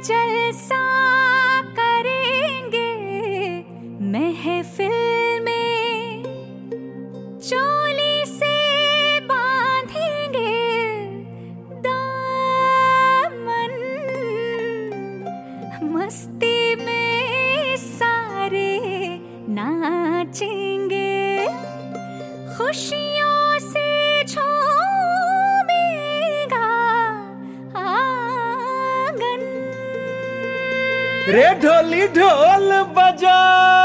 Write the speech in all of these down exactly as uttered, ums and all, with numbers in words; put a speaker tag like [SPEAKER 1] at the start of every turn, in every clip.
[SPEAKER 1] जलसा करेंगे महफिल में, चोली से बांधेंगे दामन, मस्ती में सारे नाचेंगे, खुशियों से झूमेगा आंगन।
[SPEAKER 2] रे ढोली ढोल बजा,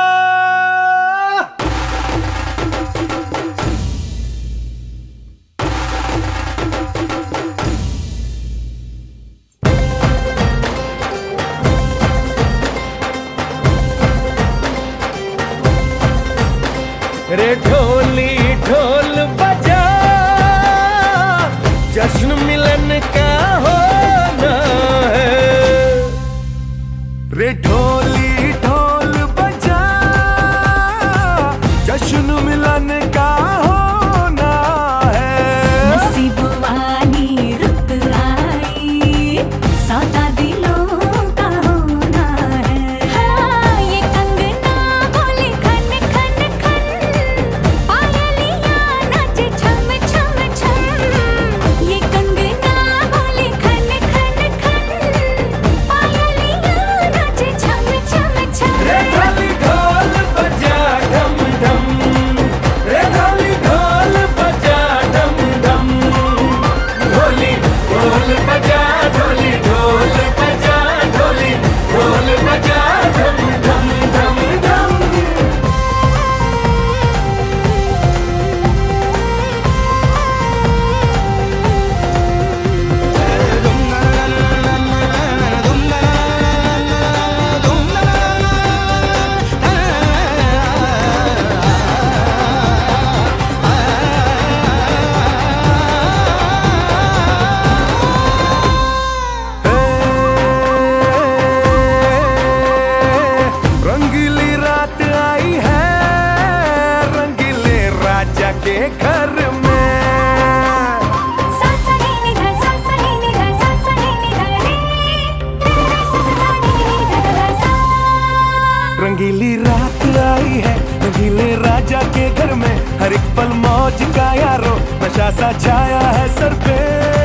[SPEAKER 2] रे ढोली ढोल बजा, जश्न मिलन का होना है। रे ढोली ढोल बजा, जश्न मिलन का होना है।
[SPEAKER 1] नसीब वाली रुत आई, सौदा दिलों का होना है। हाँ, ये कंगना बोले खन खन खन, पायलियाँ नाचे छम छम छम। ये कंगना बोले खन खन खन, पायलियाँ नाचे छम छम छम।
[SPEAKER 2] रे ढोली ढोल बजा ढम ढम, रे ढोली ढोल बजा ढम ढम, ढोली ढोल बजा, ढोली ढोल बजा, ढोली ढोल बजा ढम ढम ढम ढम। रंगीली रात आई है, रंगीले राजा के घर में।
[SPEAKER 1] सा सा नी नी धा, सा सा नी नी धा, सा सा नी नी धा रे, रे रे सा सा नी नी धा धा धा सा।
[SPEAKER 2] रंगीली रात आई है, रंगीले राजा के घर में। हर एक पल मौज का यारो, नशा सा छाया है सर पे।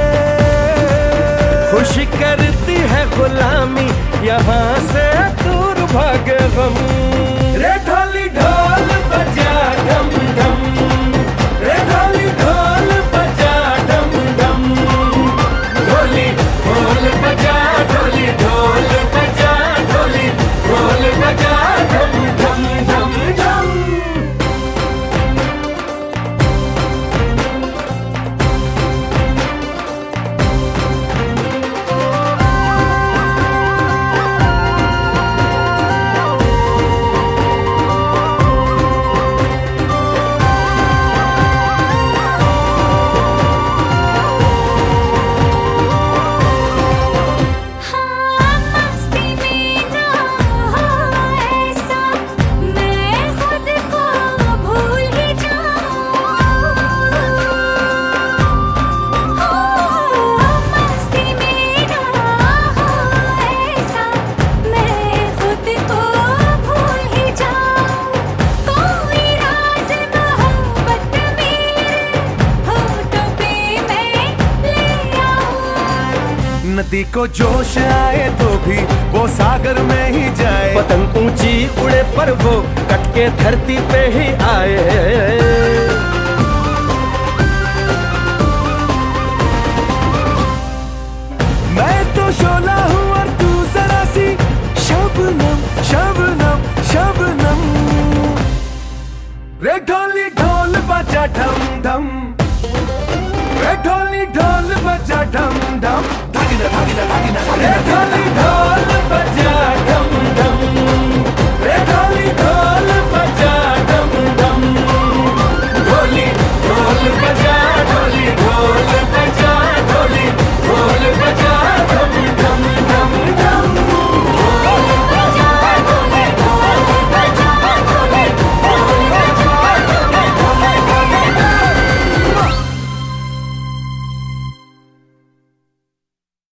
[SPEAKER 2] खुशी करती है गुलामी, यहाँ से दूर भागे हम। रे ढोली ढोल बजा ढम ढम, रे ढोली ढोल बजा ढम ढम, ढोली ढोल बजा, ढोली ढोल बजा, ढोली ढोल बजा ढम ढम ढम ढम।
[SPEAKER 1] हाँ, मस्ती में ना हो ऐसा, मैं खुद को भूल ही जाऊँ। मस्ती में ना हो ऐसा, मैं खुद को भूल ही जाऊँ। कोई राज मोहब्बत मेरे होठों पे मैं ले आऊँ।
[SPEAKER 2] नदी को जोश आए तो भी वो सागर में ही जाए। पतंग ऊंची उड़े पर वो कट के धरती पे ही आए। मैं तो शोला हूँ और तू जरा सी शबनम शबनम शबनम। रे ढोली ढोल बजा ढम ढम, रे ढोली ढोल बजा ढम